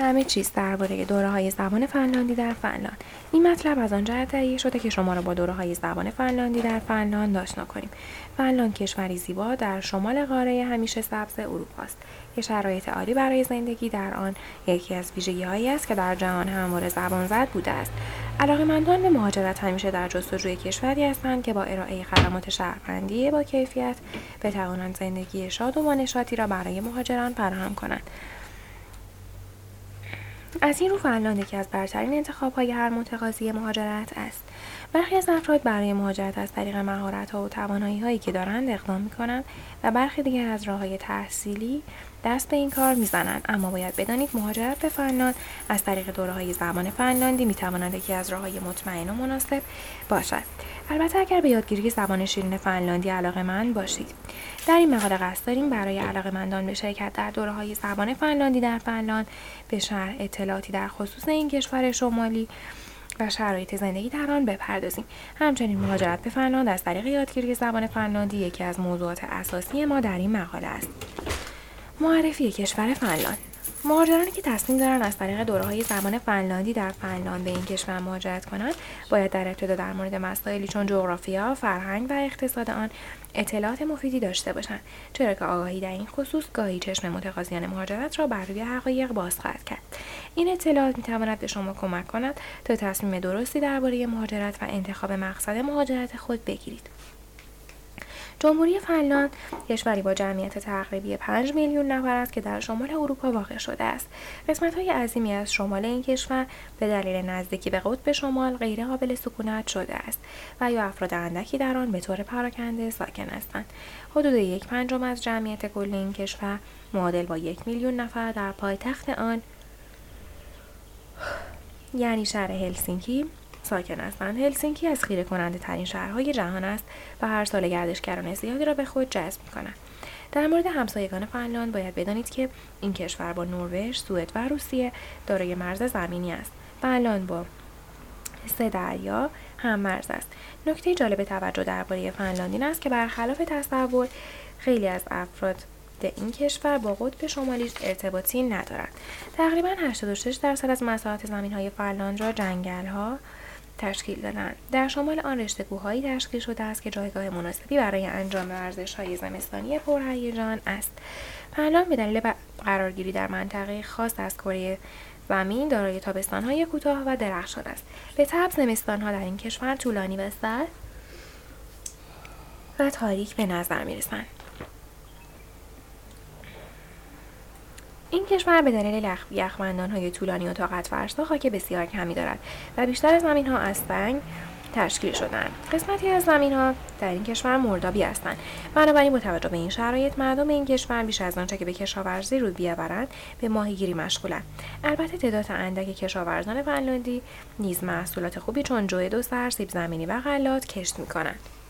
همه چیز درباره دوره‌های زبان فنلاندی در فنلاند. این مطلب از آن جهت تهیه شده که شما را با دوره‌های زبان فنلاندی در فنلاند آشنا کنیم. فنلاند کشوری زیبا در شمال قاره همیشه سبز اروپا است که شرایط عالی برای زندگی در آن یکی از ویژگی‌هایی است که در جهان همواره زبان زد بوده است. علاقه‌مندان به مهاجرت همیشه در جستجوی کشوری هستند که با ارائه خدمات شهروندی با کیفیت بتوانند زندگی شاد و بانشاطی را برای مهاجران فراهم کنند. از این رو فنلاند یکی از برترین انتخاب‌های هر متقاضی مهاجرت است. برخی از افراد برای مهاجرت از طریق مهارت‌ها و توانایی‌هایی که دارند اقدام می‌کنند و برخی دیگر از راه‌های تحصیلی دست به این کار می‌زنند. اما باید بدانید مهاجرت به فنلاند از طریق دوره‌های زبان فنلاندی می‌تواند یکی از راه‌های مطمئن و مناسب باشد. البته اگر به یادگیری زبان شیرین فنلاندی علاقه‌مند باشید. در این مقاله قصد داریم برای علاقه‌مندان به شرکت در دوره‌های زبان فنلاندی در فنلاند به شرح اطلاعاتی در خصوص این کشور شمالی و شرایط زندگی در آن بپردازیم. همچنین مهاجرت به فنلاند از طریق یادگیری زبان فنلاندی یکی از موضوعات اساسی ما در این مقاله است. معرفی کشور فنلاند. مهاجرانی که تصمیم دارند از طریق دوره‌های زبان فنلاندی در فنلاند به این کشور مهاجرت کنند، باید در ابتدا در مورد مسائلی چون جغرافیا، فرهنگ و اقتصاد آن اطلاعات مفیدی داشته باشند، چرا که آگاهی در این خصوص گاهی چشم متقاضیان مهاجرت را بر روی حقایق باز خواهد کرد. این اطلاعات می‌تواند به شما کمک کند تا تصمیم درستی درباره مهاجرت و انتخاب مقصد مهاجرت خود بگیرید. جمهوری فنلاند کشوری با جمعیت تقریبی 5 میلیون نفر است که در شمال اروپا واقع شده است. قسمت‌های عظیمی از شمال این کشور به دلیل نزدیکی به قطب شمال غیر قابل سکونت شده است و یا افراد اندکی در آن به طور پراکنده ساکن هستند. حدود 1/5 از جمعیت کل این کشور معادل با 1 میلیون نفر در پایتخت آن یعنی شهر هلسینکی ساکن هستند. هلسینکی از خیره کننده ترین شهرهای جهان است و هر سال گردشگران زیادی را به خود جذب می‌کند. در مورد همسایگان فنلاند باید بدانید که این کشور با نروژ، سوئد و روسیه دارای مرز زمینی است. فنلاند با 3 دریا هم مرز است. نکته جالب توجه درباره فنلاند این است که برخلاف تصور خیلی از افراد این کشور با قطب شمالی ارتباطی ندارند. تقریباً 86% از مساحت زمین‌های فنلاند را جنگل‌ها تشکیل دادند. در شمال آن رشته‌کوه‌هایی تشکیل شده است که جایگاه مناسبی برای انجام ورزش‌های زمستانی پرهیجان است. فنلاند به دلیل قرارگیری در منطقه خاص از کره زمین دارای تابستان‌های کوتاه و درخشان است. به طبع زمستان‌ها در این کشور طولانی و سرد و تاریک به نظر می‌رسند. این کشور به دلیل یخبندان‌های طولانی و طاقت فرسا خاک بسیار کمی دارد و بیشتر زمین‌ها از سنگ تشکیل شده‌اند. قسمتی از زمین‌ها در این کشور مردابی هستند. بنابراین با توجه به این شرایط مردم این کشور بیش از آنچه که به کشاورزی روی بیاورند به ماهیگیری مشغولند. البته تعداد اندک کشاورزان فنلاندی نیز محصولات خوبی چون جوید و سر، سیب زمینی و غلات کشت می‌کنند.